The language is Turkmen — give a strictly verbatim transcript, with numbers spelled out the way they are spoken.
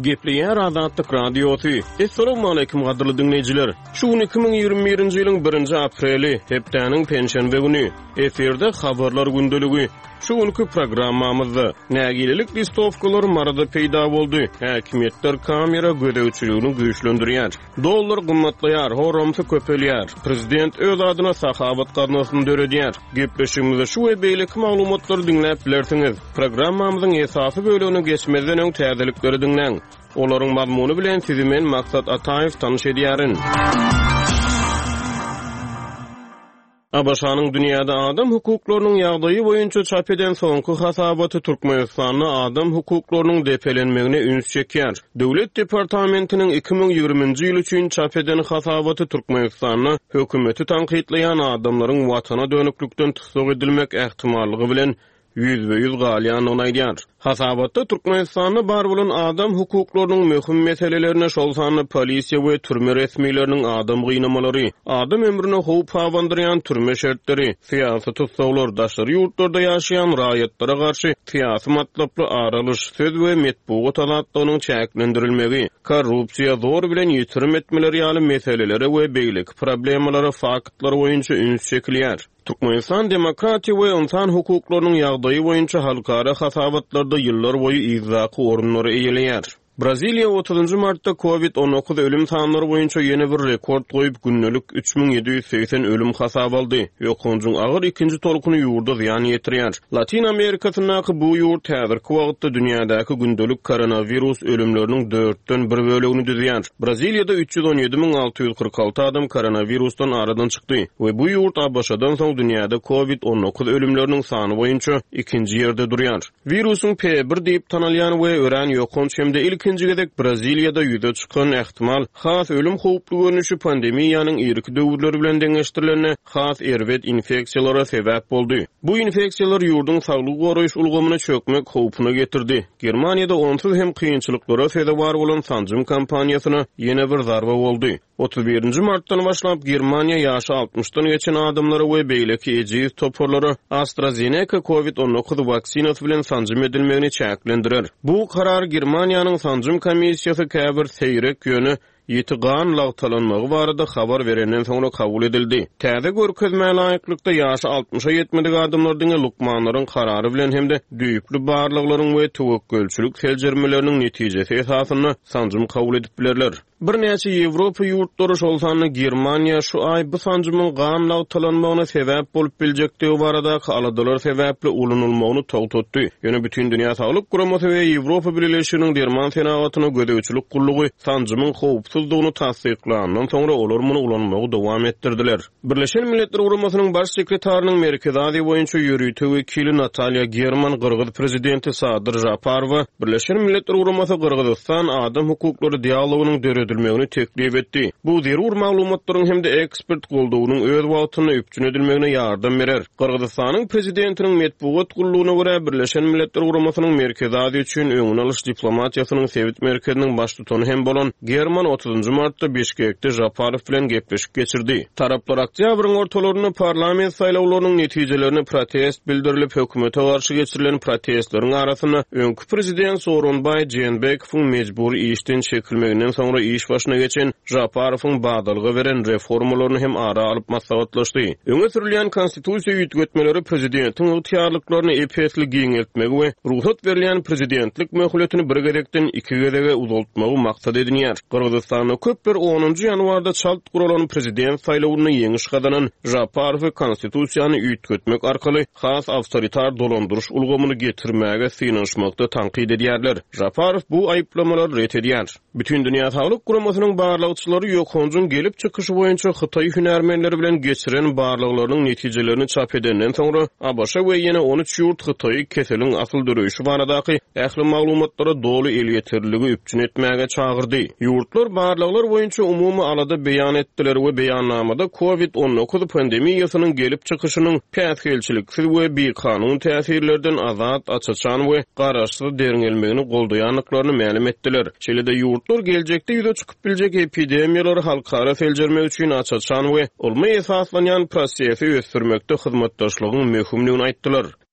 Gepleýär Azatlyk radiosu. Assalamu alaykum gadyrly dinleýijiler. Şu gün iki bin ýygrimi birinji ýylyň birinji apreli, hepdeniň penşenbe güni. Eferde habarlar gündeligi. Şu günkü programmamyzda nägilelik listowkalar marada peýda boldy. Häkimetler kamera gödäwçiligini güýçlendirýär. Dollar gymmatlaýar, horomsy köpelýär. Prezident öz adyna sahabat garnasyny döredýär. Gepleşigimizde şu we beýleki maglumatlary dinläp bilersiňiz. Programmamyzyň esasy bölümine geçmezden öň täzelikleri dinleň. Olaryň mazmuny bilen sizi men Maksat Ataýew tanyş edýärin. Abaşanyň dünýäde adam hukuklarynyň ýagdaýy boýunça çap eden soňky hasabaty Türkmenistanyň adam hukuklarynyň depelenmegine üns çekýär. Döwlet departamentiniň iki bin ýygrimiňji ýyl üçin çap eden hasabaty Türkmenistanyň hökümeti tankydlaýan adamlaryň watana dönüklükden tutsak edilmek ähtimallygy bilen yüzde yüz galýanyny aýdýar. Hasabatda Türkmenistanyň bar bolan adam hukuklarynyň möhüm meselelerine şol sanly polisiýa we türme resmiýetleriniň adam gynamary, adam ömrüne howp hawandyrýan türme şertleri, syýasy tutsaglar, daşary ýurtlarda ýaşaýan raýatlara garşy syýasy matlaply aralyş, söz we metbuat azatlygynyň çäklendirilmegi, korrupsiýa zor bilen ýetirim etmeleri ýaly meselelere we beýleki problemlary faktlary boýunça üns çekilýär. Türkmenistan demokratiýa we insan hukuklarynyň ýagdaýy boýunça halkara hasabatlarda yıllar boyu izaki orunları eýeleýär. Braziliya otuzuncu martda covid on dokuz ölüm sanları boyunca yeni bir rekord koyup günlük üç bin yedi yüz seksen ölüm hasab aldı. Yokuncuň agyr ikinji tolkuny ýurda ziýan ýetirýär. Latin Amerikasynyňky bu ýurt häzirki wagtda dünýädäki gündelik koronavirus ölümleriniň dörtden bir bölegini düzýär. Braziliýada üç yüz on ýedi bin alty yüz kırk alty adam koronavirusdan aradan çykdy we bu ýurt A B Ş'dan soň dünýäde covid on dokuz ölümleriniň sany boýunça ikinji ýerde durýar. Virusyň P bir diýip tanalýan we ören ýokunç hemde ilk İkinci gedek Braziliýada ýüze çykan ähtimal has ölüm howply görnüşi pandemiýanyň ýerki döwürleri bilen deňeşdirilene has erwet infeksiýalara sebäp boldy. Bu infeksiýalar ýurduň saglyk goraýyş ulgamyna çökmek howpuna getirdi. Germaniýada onsuz hem kynçylyklara sebäp bar bolan sanjym kampaniýasyna ýene bir zarba boldy. otuz birinji martdan başlap Germaniýa ýaşy altmışdan geçen adamlara we beýleki ejiz toporlara AstraZeneca covid on dokuz vaksinasy bilen sanjym edilmegini çäklendirer. Bu karar Germaniýanyň sanjym komissiýasy käbir seýrek ýöne ýetigan lagtalanmagy barada habar berenden soňra kabul edildi. Täze görkezme laýyklykda ýaşy altmışa ýetmedik adamlaryň lukmanlaryň karary bilen hemde düýüklü barlyklaryň we töwekkelçilik seljermeleriniň netijesi esasyny sanjym kabul edip bilerler. Bir näçe Ýewropa ýurtlary şol sanly Germaniýa şu ay bu sanjymyň gan lagtalanmagyna sebäp bolup biljekdigi baradaky aladalar sebäpli ulunulmagyny togtatdy. Ýöne bütün dünýä saglyk guramaty we Ýewropa Birleşiginiň derman senawatyna gödäwçilik gullugy sanjymyň howpsuzlygyny tasdiklandan soňra olar muny ulanmagy dowam etdirdiler. Birleşen Milletler Guramasynyň baş sekretarinyň Merkezi Aziýa boýunça ýürüýtü wekili Natalya German Gyrgyz prezidenti Sadyr Japarow Birleşen Milletler Guramasy Gyrgyzstan adam hukuklary dialogunyň döredilmegini teklip etdi. Bu zerur maglumatlaryň hemde ekspert goldugynyň öz wagtyny üpçün edilmegine ýardam berer. Gyrgyzstanyň prezidentiniň metbuat gullugyna görä Birleşen Milletler Guramasynyň Merkezi Aziýa üçin öňüne alyş diplomatiýasynyň sewit merkeziniň baş tutany hem bolan German otuzuncu martda Bişkekde Japarow bilen gepleşip geçirdi. Taraplar oktýabryň ortalaryny parlament saýlawlarynyň netijelerini protest bildirilip hökümete garşy geçirilen protestleriň arasyna öňkü prezident Soronbay Jeenbekowyň mejburi işden çekilmeginden soňra iş başına geçen Japarowyň badalga beren reformalaryny hem ara alyp maslahatlaşdy. Öňe sürilýän konstitusiýa ýetgetmeleri prezidentiň ýetýärliklaryny epesli giňeltmegi we ruhsat berilýän prezidentlik möhletini bir gerekden iki gerege uzaltmagy maksat edilýär. Kırgızstan'da köp bir onuncu yanvarda çalt guralan prezident saýlawyny ýeňiş gazanan Japarow konstitusiýany ýetgetmek arkaly has awtoritar dolandyryş ulgamyny getirmäge synanyşmakda tankyd edýärler. Japarow bu aýyplamalary ret edýär. Bütün dünýä saglyk guramasynyň barlygçylary ýokunjuň gelip çykyşy boýunça Hytaý hünärmenleri bilen geçiren barlyklarynyň netijelerini çap edenden soňra A B Ş we ýene on üç ýurt Hytaý keseliň asyl döreýişi baradaky ähli maglumatlara dolu el ýeterligi üpçün etmäge çagyrdy. Ýurtlar barlyklar boýunça umumy alada beýan etdiler we beýannamada covid on dokuz pandemiýasynyň gelip çykyşynyň päsgelçiliksiz we bir kanun täsirlerden azat, açaçan we garaşsyz deriňelmegini goldaýanlyklaryny ma'lum etdiler. Şeýle-de ýurtlar geljekde ýüze çykyp biljek epidemiýalary halkara seljermek üçin açaçan we olma esaslanýan prosesi ösdürmekde hyzmatdaşlygyň möhümligini aýtdylar.